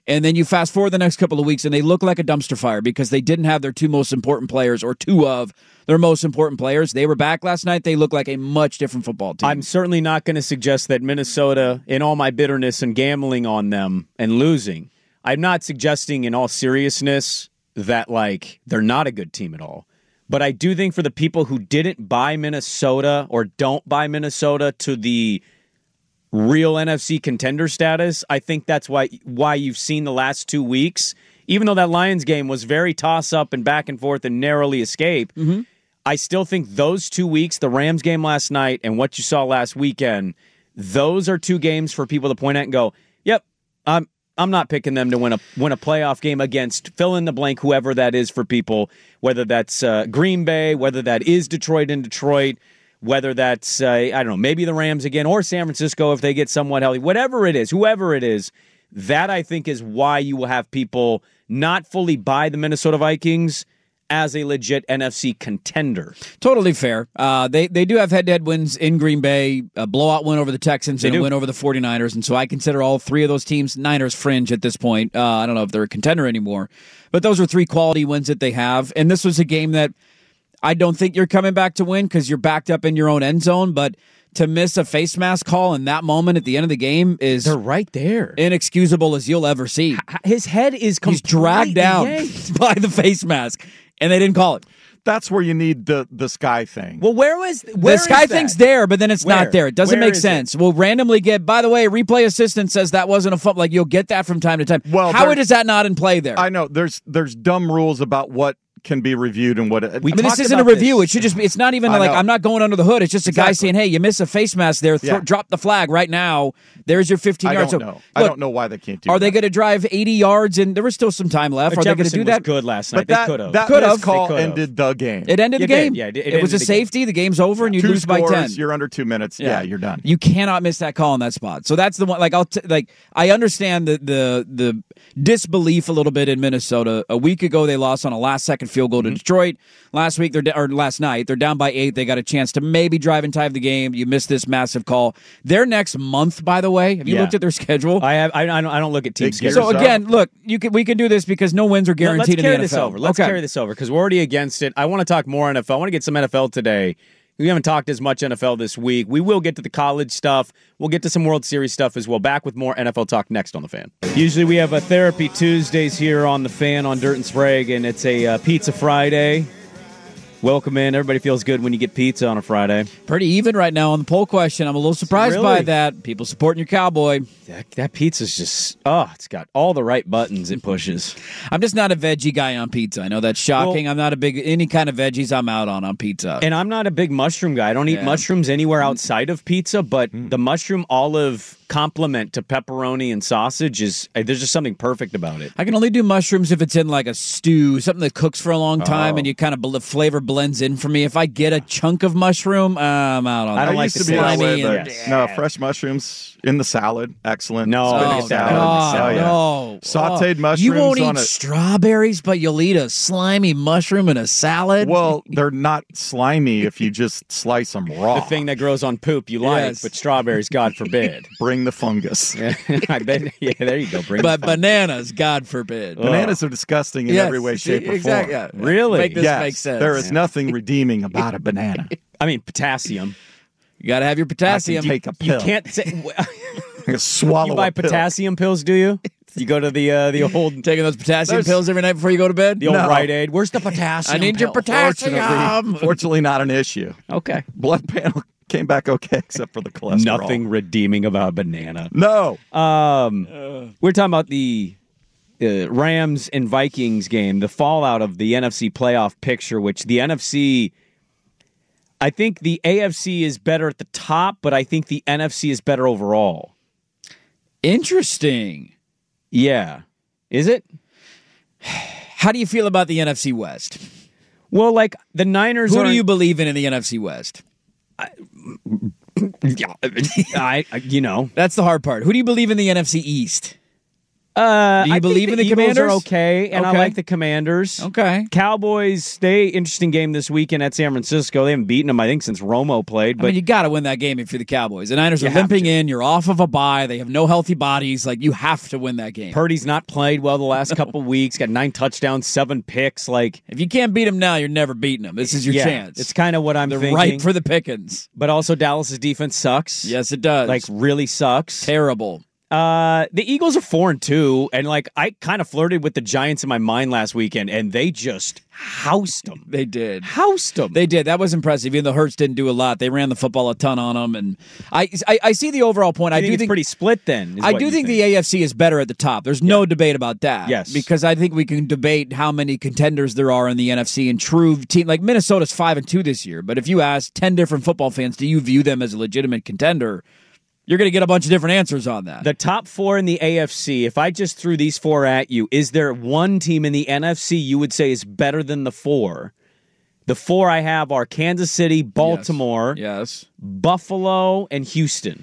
And then you fast forward the next couple of weeks, and they look like a dumpster fire because they didn't have their two most important players, or two of their most important players. They were back last night. They look like a much different football team. I'm certainly not going to suggest that Minnesota, in all my bitterness and gambling on them and losing, I'm not suggesting in all seriousness that, like, they're not a good team at all. But I do think for the people who didn't buy Minnesota or don't buy Minnesota to the real N F C contender status, I think that's why why you've seen the last two weeks, even though that Lions game was very toss-up and back and forth and narrowly escape, mm-hmm. I still think those two weeks, the Rams game last night and what you saw last weekend, those are two games for people to point at and go, yep, I'm I'm not picking them to win a win a playoff game against fill in the blank, whoever that is for people, whether that's uh, Green Bay, whether that is Detroit in Detroit, whether that's, uh, I don't know, maybe the Rams again or San Francisco if they get somewhat healthy, whatever it is, whoever it is, that I think is why you will have people not fully buy the Minnesota Vikings as a legit N F C contender. Totally fair. Uh, they they do have head-to-head wins in Green Bay, a blowout win over the Texans, They and do. a win over the 49ers, and so I consider all three of those teams Niners fringe at this point. Uh, I don't know if they're a contender anymore, but those are three quality wins that they have, and this was a game that I don't think you're coming back to win because you're backed up in your own end zone, but to miss a face mask call in that moment at the end of the game is They're right there. inexcusable as you'll ever see. His head is He's dragged completely down yanked. by the face mask, and they didn't call it. That's where you need the the sky thing. Well, where was where the sky is that? thing's there, but then it's Where? not there. It doesn't Where make is sense. We'll randomly get, by the way, replay assistant says that wasn't a fumble. Like, you'll get that from time to time. Well, how there- is that not in play there? I know there's there's dumb rules about what can be reviewed and what. It, We I mean, this talked isn't a about review. this. It should just be, it's not even I like, know. I'm not going under the hood. It's just a guy Exactly. saying, hey, you missed a face mask there. Throw, Yeah. Drop the flag right now. There's your fifteen I yards. don't So, know. I look, don't know why they can't do. Are that. they going to drive eighty yards? And there was still some time left. But Are they going to Jefferson do that? was good last night. But They that could have. that Could've. missed call They could've. ended the game. It ended the It did, game. yeah, it- it it was ended a the safety. The game's over, and you Two lose by scores, ten. You're under two minutes. Yeah, you're done. You cannot miss that call in that spot. So that's the one. Like I'll t- like I understand the the the disbelief a little bit in Minnesota. A week ago they lost on a last second field goal to Detroit. Last week they're da- or last night they're down by eight. They got a chance to maybe drive and tie the game. You missed this massive call. Their next month, by the way, have you Yeah. looked at their schedule? I have. I, I don't. I don't look at team It schedules. gears so up. again, look, you can we can do this because no wins are guaranteed Let's carry in the this N F L. over. Let's okay. carry this over because we're already against it. I want to talk more N F L. I want to get some N F L today. We haven't talked as much N F L this week. We will get to the college stuff. We'll get to some World Series stuff as well. Back with more N F L talk next on The Fan. Usually we have a Therapy Tuesdays here on The Fan on Dirt and Sprague, and it's a uh, Pizza Friday. Welcome in. Everybody feels good when you get pizza on a Friday. Pretty even right now on the poll question. I'm a little surprised Really? by that. People supporting your Cowboy. That, that pizza's just, oh, it's got all the right buttons it pushes. I'm just not a veggie guy on pizza. I know that's shocking. Well- I'm not a big any kind of veggies I'm out on on pizza. And I'm not a big mushroom guy. I don't eat Yeah. mushrooms anywhere outside of pizza, but the mushroom olive complement to pepperoni and sausage is, uh, there's just something perfect about it. I can only do mushrooms if it's in like a stew, something that cooks for a long time, Oh. and you kind of the flavor blends in for me. If I get a chunk of mushroom, uh, I'm out on I that. don't like used the to be that way, slimy but and- Yes. no fresh mushrooms in the salad. Excellent. No, Spinach look Oh, at that. salad. God, Oh, yeah. no. Sauteed Oh. mushrooms You won't on eat a- strawberries, but you'll eat a slimy mushroom in a salad? Well, they're not slimy if you just slice them raw. The thing that grows on poop you like, Yes. but strawberries, God forbid. Bring the fungus. I bet, yeah, there you go. Bring but the fun. bananas, God forbid. Bananas are disgusting in Yes, every way, shape, or exactly, form. yeah. Really? Make this yes, make sense. there is nothing redeeming about a banana. I mean, potassium. You got to have your potassium. I can take a You pill. can't say. I can swallow You buy a pill. potassium pills, do you? You go to the uh, the old Taking those potassium There's- pills every night before you go to bed? the old No. Rite Aid. Where's the potassium? I need your pill? potassium. Fortunately, fortunately, not an issue. Okay. Blood panel came back okay, except for the cholesterol. Nothing redeeming about a banana. No. Um, we're talking about the uh, Rams and Vikings game, the fallout of the N F C playoff picture, which the N F C, I think the A F C is better at the top, but I think the N F C is better overall. Interesting. Yeah. Is it? How do you feel about the N F C West? Well, like the Niners Who are. do you believe in in the N F C West? I, I, you know. That's the hard part. Who do you believe in the N F C East? Uh, Do you I believe think in the Eagles Commanders? Are okay, and Okay. I like the Commanders. Okay. Cowboys, they interesting game this weekend at San Francisco. They haven't beaten them, I think, since Romo played. But I mean, you got to win that game if you're the Cowboys. The Niners You are have limping to. in. You're off of a bye. They have no healthy bodies. Like, you have to win that game. Purdy's not played well the last couple weeks. Got nine touchdowns, seven picks. Like, if you can't beat them now, you're never beating them. This is your yeah, chance. It's kind of what I'm They're thinking. ripe for the pickings. But also, Dallas's defense sucks. Yes, it does. Like, really sucks. Terrible. Uh, the Eagles are four and two, and like I kind of flirted with the Giants in my mind last weekend, and they just housed them. They did. Housed them. They did. That was impressive. Even though Hurts didn't do a lot, they ran the football a ton on them. And I, I, I see the overall point. I I think do it's think pretty split. Then is I what do you think, the A F C is better at the top. There's no debate about that. Yes. because I think we can debate how many contenders there are in the N F C and true team. Like Minnesota's five and two this year, but if you ask ten different football fans, do you view them as a legitimate contender? You're going to get a bunch of different answers on that. The top four in the A F C, if I just threw these four at you, is there one team in the N F C you would say is better than the four? The four I have are Kansas City, Baltimore, yes, Buffalo, and Houston.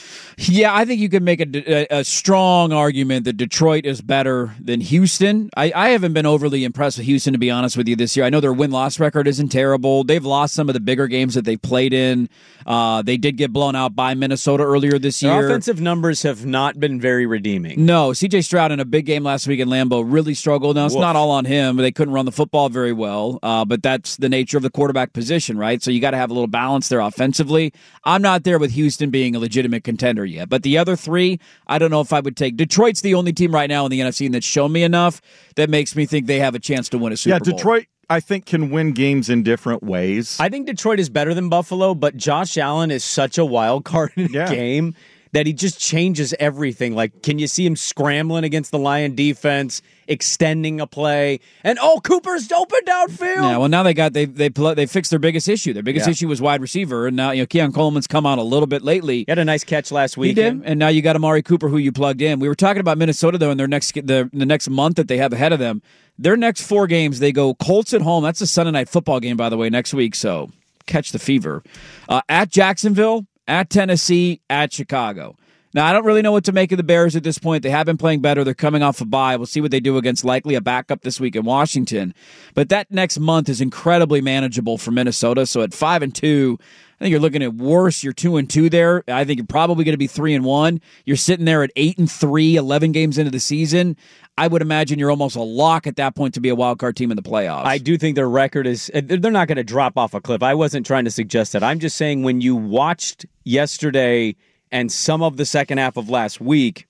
Yeah, I think you could make a, a, a strong argument that Detroit is better than Houston. I, I haven't been overly impressed with Houston, to be honest with you, this year. I know their win-loss record isn't terrible. They've lost some of the bigger games that they've played in. Uh, they did get blown out by Minnesota earlier this Their year. offensive numbers have not been very redeeming. No, C J Stroud in a big game last week in Lambeau really struggled. Now, it's Woof. not all on him. They couldn't run the football very well, uh, but that's the nature of the quarterback position, right? So you got to have a little balance there offensively. I'm not there with Houston being a legitimate contender yet, but the other three, I don't know if I would take. Detroit's the only team right now in the N F C that's shown me enough that makes me think they have a chance to win a Super yeah, Bowl. Detroit, I think, can win games in different ways. I think Detroit is better than Buffalo, but Josh Allen is such a wild card in a Yeah. game that he just changes everything. Like, can you see him scrambling against the Lion defense, extending a play, and oh, Cooper's open downfield? Yeah, well, now they got they they pl- they fixed their biggest issue. Their biggest Yeah. issue was wide receiver, and now you know Keon Coleman's come on a little bit lately. He had a nice catch last He weekend. did, and now you got Amari Cooper, who you plugged in. We were talking about Minnesota though, in their next the the next month that they have ahead of them. Their next four games, they go Colts at home. That's a Sunday night football game, by the way, next week. So catch the fever. Uh, at Jacksonville, at Tennessee, at Chicago. Now, I don't really know what to make of the Bears at this point. They have been playing better. They're coming off a bye. We'll see what they do against likely a backup this week in Washington. But that next month is incredibly manageable for Minnesota. So at five and two, I think you're looking at worse. You're two and two there. I think you're probably going to be three and one. You're sitting there at eight and three, eleven games into the season. I would imagine you're almost a lock at that point to be a wild card team in the playoffs. I do think their record is, they're not going to drop off a cliff. I wasn't trying to suggest that. I'm just saying when you watched yesterday and some of the second half of last week,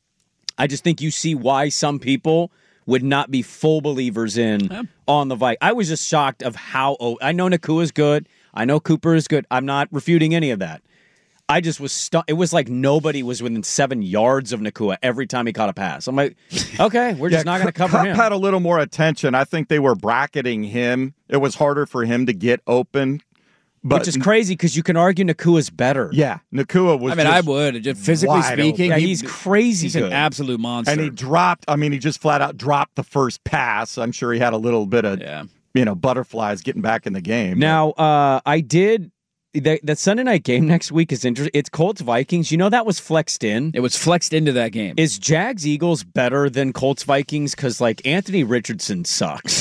I just think you see why some people would not be full believers in yeah. on the Vikings. I was just shocked of how, oh, I know Nakua is good. I know Cooper is good. I'm not refuting any of that. I just was stunned. It was like nobody was within seven yards of Nakua every time he caught a pass. I'm like, okay, we're just yeah, not going to cover Kupp him. had a little more attention. I think they were bracketing him. It was harder for him to get open. But, Which is crazy because you can argue Nakua's better. Yeah, Nakua was I mean, just I would. Just physically speaking, yeah, he, he's crazy He's good. an absolute monster. And he dropped, I mean, he just flat out dropped the first pass. I'm sure he had a little bit of, yeah. you know, butterflies getting back in the game. Now, uh, I did... The, the Sunday night game next week is interesting. It's Colts Vikings. You know that was flexed in. It was flexed into that game. Is Jags Eagles better than Colts Vikings? Because like Anthony Richardson sucks.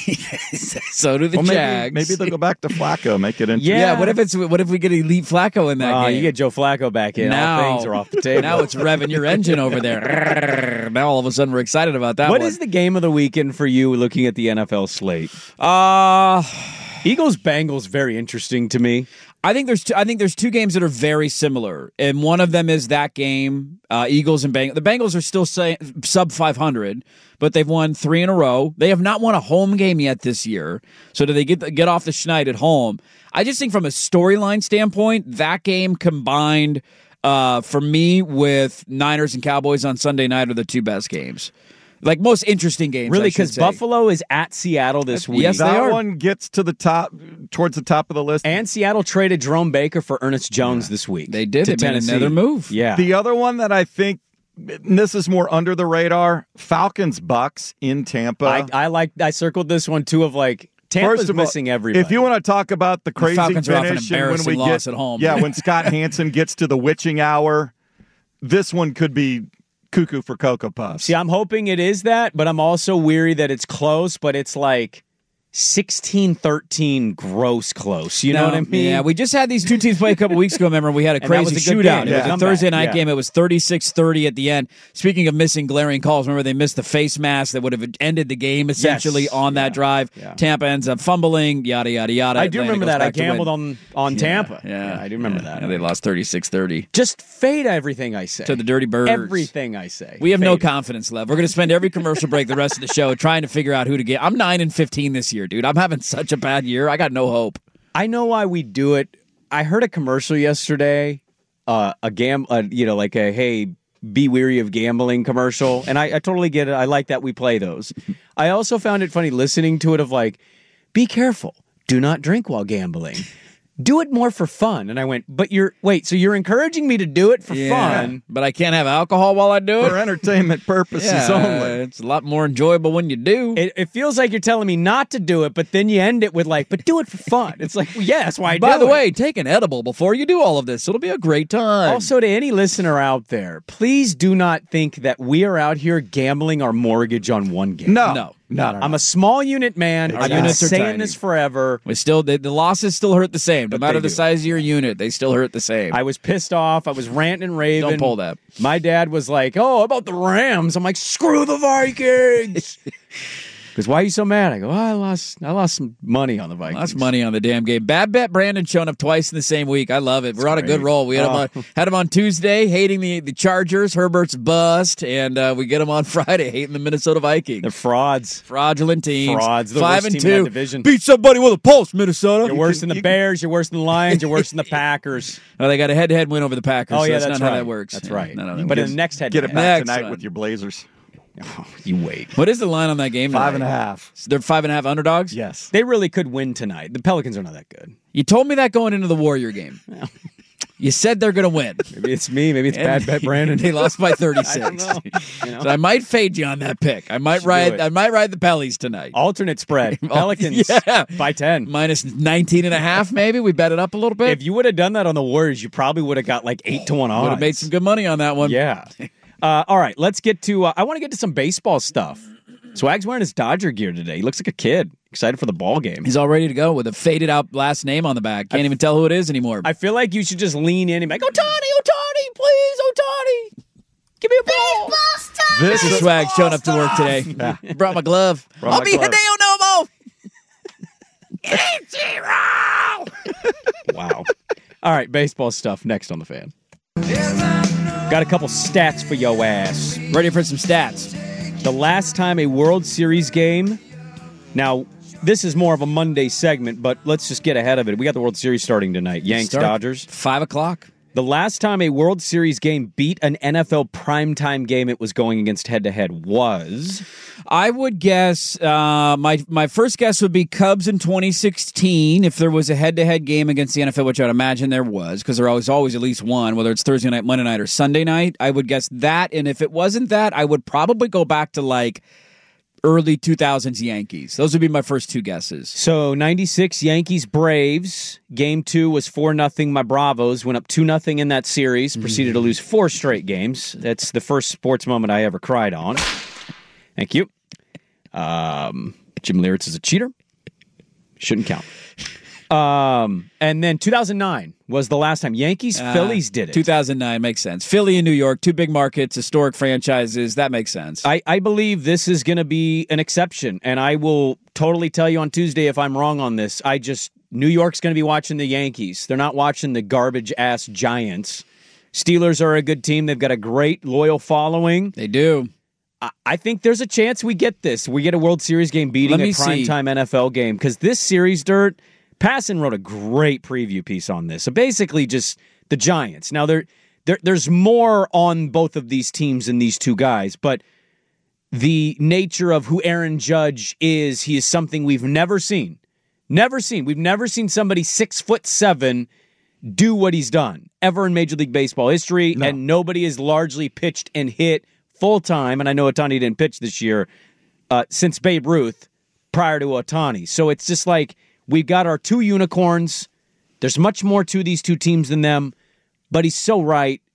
So do the well, maybe, Jags. Maybe they'll go back to Flacco, make it interesting. Yeah. yeah. What if it's what if we get elite Flacco in that uh, game? You get Joe Flacco back in. Now, all things are off the table. Now it's revving your engine over there. Now all of a sudden we're excited about that. What one. is the game of the weekend for you? Looking at the N F L slate, uh Eagles Bengals very interesting to me. I think there's two, I think there's two games that are very similar, and one of them is that game, uh, Eagles and Bengals. The Bengals are still say, sub five hundred, but they've won three in a row. They have not won a home game yet this year. So do they get get off the schneid at home? I just think from a storyline standpoint, that game combined uh, for me with Niners and Cowboys on Sunday night are the two best games. Like most interesting games, really, because Buffalo is at Seattle this week. Yes, that they are. one gets to the top, towards the top of the list. And Seattle traded Jerome Baker for Ernest Jones yeah. this week. They did. To They made Tennessee. another move. Yeah. The other one that I think, and this is more under the radar, Falcons Bucks in Tampa. I, I like. I circled this one too. Of like Tampa's First of all, missing everybody. If you want to talk about the crazy the Falcons are off an finish, and when embarrassing we loss get at home. yeah, when Scott Hansen gets to the witching hour, this one could be cuckoo for Cocoa Puffs. See, I'm hoping it is that, but I'm also weary that it's close, but it's like sixteen thirteen gross close. You know No, what I mean? Yeah, we just had these two teams play a couple weeks ago. Remember, we had a And that crazy was a good shootout. game. It Yeah. was a Thursday night Yeah. game. It was thirty-six thirty at the end. Speaking of missing glaring calls, remember they missed the face mask that would have ended the game essentially Yes. on that Yeah. drive. Yeah. Tampa ends up fumbling, yada, yada, yada. I do Atlanta remember goes that. I back to win. gambled on, on Yeah, Tampa. Yeah. I do remember Yeah. that. Yeah, they lost thirty-six thirty. Just fade everything I say. To the Dirty Birds. Everything I say. We have no Fade it. confidence left. We're going to spend every commercial break the rest of the show trying to figure out who to get. I'm nine and fifteen this year, dude. I'm having such a bad year. I got no hope. I know why we do it. I heard a commercial yesterday, uh, a gam, uh, you know, like a hey, be weary of gambling commercial, and I, I totally get it. I like that we play those. I also found it funny listening to it of like, be careful, do not drink while gambling. Do it more for fun. And I went, but you're, wait, so you're encouraging me to do it for Yeah, fun? but I can't have alcohol while I do it? For entertainment purposes Yeah, only. It's a lot more enjoyable when you do. It, it feels like you're telling me not to do it, but then you end it with like, but do it for fun. It's like, well, yeah, that's why I By do the it. way, take an edible before you do all of this. It'll be a great time. Also, to any listener out there, please do not think that we are out here gambling our mortgage on one game. No. No. No, no, no. I'm a small unit man. Our I've been units are saying tiny. this forever. we still the, the losses still hurt the same. No But matter they the do. size of your unit, they still hurt the same. I was pissed off. I was ranting and raving. Don't pull that. My dad was like, "Oh, about the Rams." I'm like, "Screw the Vikings." Because why are you so mad? I go, oh, I lost, I lost some money on the Vikings. Lost money on the damn game. Bad bet Brandon showing up twice in the same week. I love it. We're on a good great. roll. We had, Oh. him on, had him on Tuesday hating the, the Chargers. Herbert's bust. And uh, we get him on Friday hating the Minnesota Vikings. They're frauds. Fraudulent teams. Frauds. The Five worst and team in two. that division. Beat somebody with a pulse, Minnesota. You're worse than the Bears. You're worse than the Lions. You're worse than the Packers. Oh, they got a head-to-head win over the Packers. Oh so yeah, that's, that's not right. how that works. That's Yeah, right. not how that But works. in the next head, Get it back Next tonight one. with your Blazers. you wait. What is the line on that game? Five tonight? and a half. So they're five and a half underdogs? Yes. They really could win tonight. The Pelicans are not that good. You told me that going into the Warrior game. You said they're going to win. Maybe it's me. Maybe it's And bad bet Brandon. They lost by thirty-six. I don't know. You know? So I might fade you on that pick. I might Should do ride it. I might ride the Pellies tonight. Alternate spread. Pelicans Yeah. by ten. Minus nineteen and a half maybe. We bet it up a little bit. If you would have done that on the Warriors, you probably would have got like eight to one odds. Would have made some good money on that one. Yeah. Uh, all right, let's get to. Uh, I want to get to some baseball stuff. Swag's wearing his Dodger gear today. He looks like a kid, excited for the ball game. He's all ready to go with a faded out last name on the back. Can't even tell who it is anymore. I feel like you should just lean in and be like, Otani, Otani, please, Otani, give me a ball. This is Swag showing up to work today. Brought my glove. Brought I'll my be glove. Hideo Nomo. Wow. All right, baseball stuff next on the Fan. Got a couple stats for yo ass. Ready for some stats. The last time a World Series game. Now, this is more of a Monday segment, but let's just get ahead of it. We got the World Series starting tonight. Yanks, Start Dodgers. Five o'clock. The last time a World Series game beat an N F L primetime game it was going against head-to-head was... I would guess, uh, my my first guess would be Cubs in twenty sixteen, if there was a head-to-head game against the N F L, which I'd imagine there was, because there was always at least one, whether it's Thursday night, Monday night, or Sunday night. I would guess that, and if it wasn't that, I would probably go back to, like, early two thousands Yankees. Those would be my first two guesses. So, ninety-six Yankees Braves. Game two was four nothing. My Bravos went up two nothing in that series, proceeded to lose four straight games. That's the first sports moment I ever cried on. Thank you. Um, Jim Leyritz is a cheater. Shouldn't count. Um, and then two thousand nine was the last time. Yankees, Uh, Phillies did it. two thousand nine makes sense. Philly and New York, two big markets, historic franchises. That makes sense. I, I believe this is going to be an exception, and I will totally tell you on Tuesday if I'm wrong on this. I just, New York's going to be watching the Yankees. They're not watching the garbage-ass Giants. Steelers are a good team. They've got a great, loyal following. They do. I, I think there's a chance we get this. We get a World Series game beating Let a me see. primetime N F L game, because this series, Dirt, Passon wrote a great preview piece on this. So basically just the Giants. Now, there, there, there's more on both of these teams than these two guys, but the nature of who Aaron Judge is, he is something we've never seen. Never seen. We've never seen somebody six foot seven do what he's done ever in Major League Baseball history, No. and nobody has largely pitched and hit full-time, and I know Ohtani didn't pitch this year, uh, since Babe Ruth prior to Ohtani. So it's just like, we've got our two unicorns. There's much more to these two teams than them, but he's so right.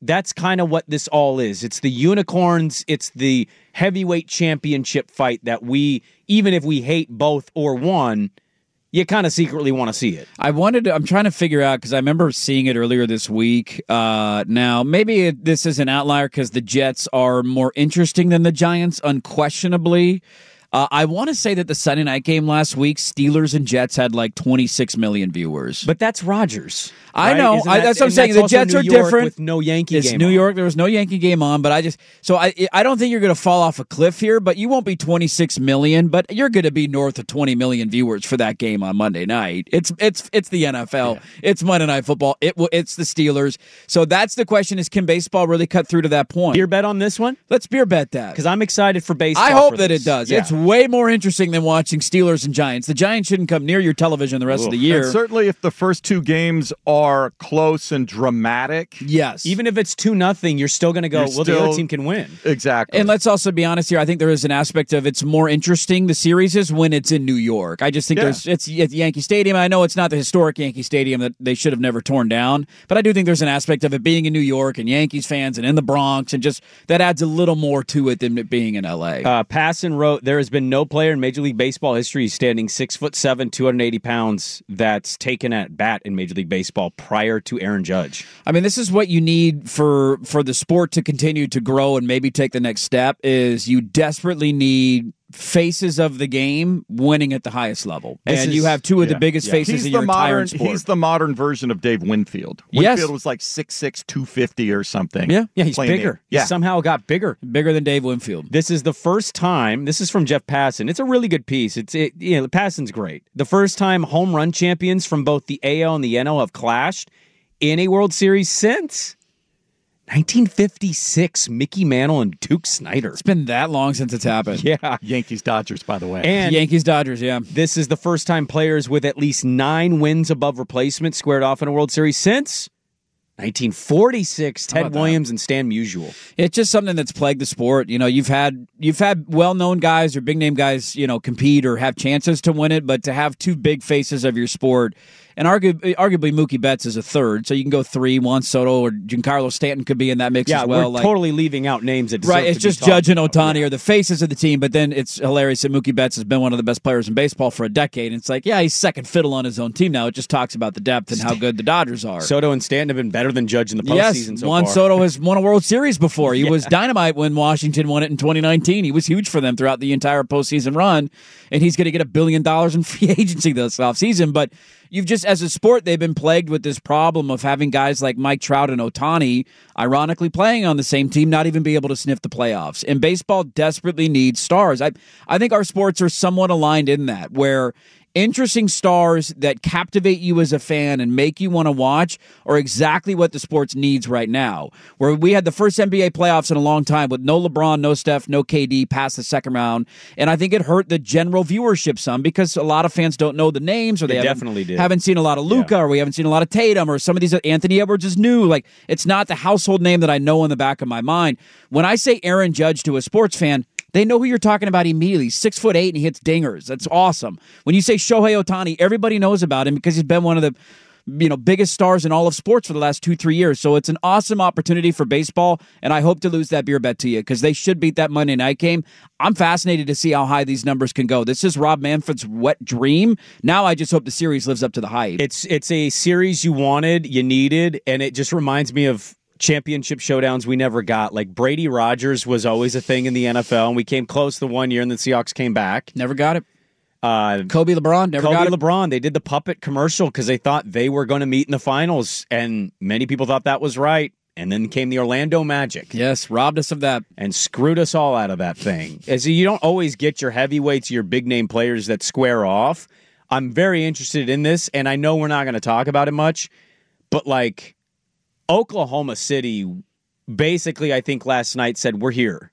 that's kind of what this all is. It's the unicorns. It's the heavyweight championship fight that we, even if we hate both or one, you kind of secretly want to see it. I wanted to, I'm trying to figure out, because I remember seeing it earlier this week. Uh, now, maybe it, this is an outlier because the Jets are more interesting than the Giants, unquestionably. Uh, I want to say that the Sunday night game last week, Steelers and Jets had like twenty-six million viewers. But that's Rodgers. I right? know. That, I, that's what I'm saying. The Jets New are York different. With no Yankee it's game New on. York. There was no Yankee game on, but I just so I I don't think you're going to fall off a cliff here. But you won't be twenty-six million. But you're going to be north of twenty million viewers for that game on Monday night. It's it's it's the N F L. Yeah. It's Monday Night Football. It it's the Steelers. So that's the question: is can baseball really cut through to that point? Beer bet on this one? Let's beer bet that because I'm excited for baseball. I hope for that this. it does. Yeah. It's way more interesting than watching Steelers and Giants. The Giants shouldn't come near your television the rest Ooh. of the year. And certainly, if the first two games are close and dramatic. Yes. Even if it's two nothing, you're still going to go, You're well, still, the other team can win. Exactly. And let's also be honest here. I think there is an aspect of it's more interesting, the series is, when it's in New York. I just think Yeah. there's it's at Yankee Stadium. I know it's not the historic Yankee Stadium that they should have never torn down, but I do think there's an aspect of it being in New York and Yankees fans and in the Bronx, and just that adds a little more to it than it being in L A. Uh, Passon wrote, there has been no player in Major League Baseball history standing six foot seven, two hundred eighty pounds that's taken at bat in Major League Baseball prior to Aaron Judge. I mean, this is what you need for for the sport to continue to grow and maybe take the next step. Is you desperately need faces of the game winning at the highest level, This and is- you have two of Yeah. the biggest Yeah. faces he's in the your modern, entire sport. He's the modern version of Dave Winfield. Yes. Winfield was like six six, two fifty or something. Yeah. Yeah, he's Playing bigger. the- Yeah. He somehow got bigger. Bigger than Dave Winfield. This is the first time, this is from Jeff Passan. It's a really good piece. It's it, you know, Passan's great. The first time home run champions from both the A L and the N L have clashed in a World Series since nineteen fifty-six, Mickey Mantle and Duke Snider. It's been that long since it's happened. Yeah. Yankees Dodgers, by the way. And Yankees Dodgers, yeah. this is the first time players with at least nine wins above replacement squared off in a World Series since nineteen forty-six, How about Ted that? Williams and Stan Musial. It's just something that's plagued the sport. You know, you've had you've had well-known guys or big-name guys, you know, compete or have chances to win it, but to have two big faces of your sport, and arguably, arguably Mookie Betts is a third, so you can go three, Juan Soto or Giancarlo Stanton could be in that mix Yeah, as well. we're like, totally leaving out names that deserve right, it's to be just talked Judge and about. Ohtani Yeah. are the faces of the team, but then it's hilarious that Mookie Betts has been one of the best players in baseball for a decade. And it's like, yeah, he's second fiddle on his own team now. It just talks about the depth and how good the Dodgers are. Soto and Stanton have been better than Judge in the postseason Yes, so Juan far. Soto has won a World Series before. He Yeah. was dynamite when Washington won it in twenty nineteen. He was huge for them throughout the entire postseason run, and he's going to get a billion dollars in free agency this offseason. But you've just, as a sport, they've been plagued with this problem of having guys like Mike Trout and Ohtani, ironically playing on the same team, not even be able to sniff the playoffs. And baseball desperately needs stars. I, I think our sports are somewhat aligned in that, where interesting stars that captivate you as a fan and make you want to watch are exactly what the sports needs right now. Where we had the first N B A playoffs in a long time with no LeBron, no Steph, no K D past the second round. And I think it hurt the general viewership some because a lot of fans don't know the names, or they It haven't, definitely did. haven't seen a lot of Luka, Yeah. or we haven't seen a lot of Tatum, or some of these. Anthony Edwards is new. Like, it's not the household name that I know in the back of my mind. When I say Aaron Judge to a sports fan, they know who you're talking about immediately. Six foot eight and he hits dingers. That's awesome. When you say Shohei Ohtani, everybody knows about him because he's been one of the you know biggest stars in all of sports for the last two, three years. So it's an awesome opportunity for baseball, and I hope to lose that beer bet to you because they should beat that Monday night game. I'm fascinated to see how high these numbers can go. This is Rob Manfred's wet dream. Now I just hope the series lives up to the hype. It's it's a series you wanted, you needed, and it just reminds me of championship showdowns we never got. Like Brady Rogers was always a thing in the N F L, and we came close the one year, and the Seahawks came back. Never got it. Uh, Kobe LeBron never Kobe got it. LeBron, they did the puppet commercial because they thought they were going to meet in the finals, and many people thought that was right. And then came the Orlando Magic. Yes, robbed us of that. And screwed us all out of that thing. As you don't always get your heavyweights, your big-name players that square off. I'm very interested in this, and I know we're not going to talk about it much, but, like, Oklahoma City basically, I think last night said, we're here.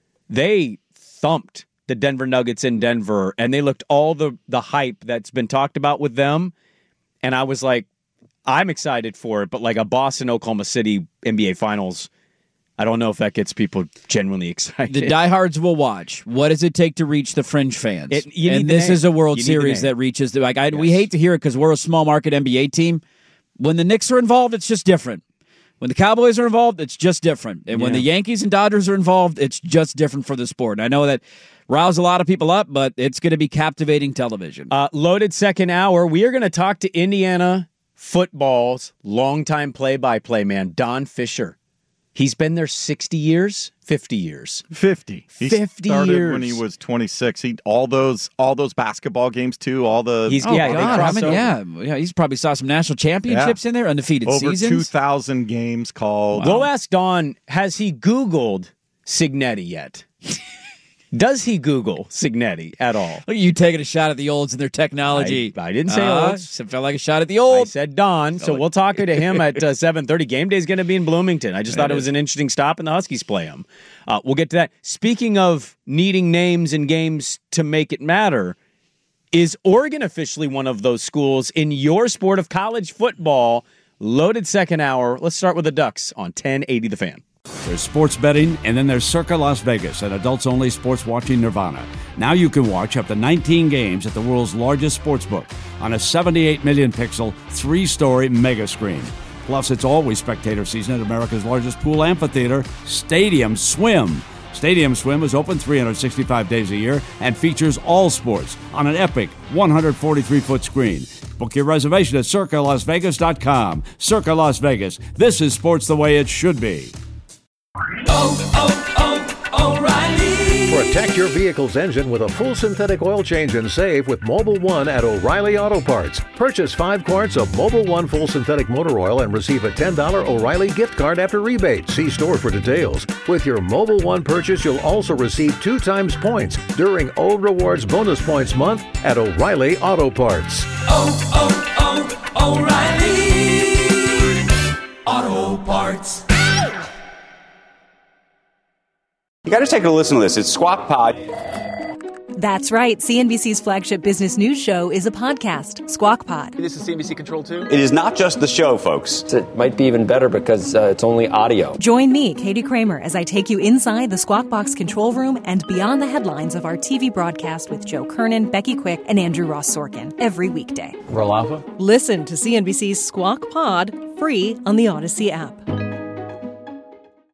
They thumped the Denver Nuggets in Denver, and they looked all the, the hype that's been talked about with them, and I was like, I'm excited for it, but like a Boston-Oklahoma City N B A Finals, I don't know if that gets people genuinely excited. The diehards will watch. What does it take to reach the fringe fans? It- you need and the this name. is a World You need the Series name. that reaches the like. I, We Yes. hate to hear it because we're a small market N B A team. When the Knicks are involved, it's just different. When the Cowboys are involved, it's just different. And when Yeah. the Yankees and Dodgers are involved, it's just different for the sport. And I know that riles a lot of people up, but it's going to be captivating television. Uh, loaded second hour. We are going to talk to Indiana football's longtime play-by-play man, Don Fisher. He's been there sixty years, fifty years. fifty. He fifty started years. when he was twenty-six. He all those all those basketball games too. All the He's oh, yeah, they God, cross I mean, over. yeah, yeah. He's probably saw some national championships Yeah. in there, undefeated over seasons. two thousand games called. Go ask Don, has he Googled Signetti yet? Does he Google Signetti at all? Look at you taking a shot at the olds and their technology. I, I didn't say uh, olds. It felt like a shot at the I olds. said Don, so we'll talk to him at uh, seven thirty. Game day is going to be in Bloomington. I just thought it was an interesting stop, and the Huskies play him. Uh, we'll get to that. Speaking of needing names in games to make it matter, is Oregon officially one of those schools in your sport of college football? Loaded second hour. Let's start with the Ducks on ten eighty The Fan. There's sports betting, and then there's Circa Las Vegas, an adults-only sports watching nirvana. Now you can watch up to nineteen games at the world's largest sports book on a seventy-eight million pixel, three-story mega screen. Plus, it's always spectator season at America's largest pool amphitheater, Stadium Swim. Stadium Swim is open three hundred sixty-five days a year and features all sports on an epic one hundred forty-three foot screen. Book your reservation at circa las vegas dot com. Circa Las Vegas. This is sports the way it should be. Oh, oh, oh, O'Reilly. Protect your vehicle's engine with a full synthetic oil change and save with Mobile One at O'Reilly Auto Parts. Purchase five quarts of Mobile One full synthetic motor oil and receive a ten dollars O'Reilly gift card after rebate. See store for details. With your Mobile One purchase, you'll also receive two times points during O Rewards Bonus Points Month at O'Reilly Auto Parts. Oh, oh, oh, O'Reilly Auto Parts. You got to take a listen to this. It's Squawk Pod. That's right. C N B C's flagship business news show is a podcast, Squawk Pod. This is C N B C Control too? It is not just the show, folks. It might be even better because uh, it's only audio. Join me, Katie Kramer, as I take you inside the Squawk Box control room and beyond the headlines of our T V broadcast with Joe Kernan, Becky Quick, and Andrew Ross Sorkin every weekday. Roll Alpha? Listen to C N B C's Squawk Pod free on the Odyssey app.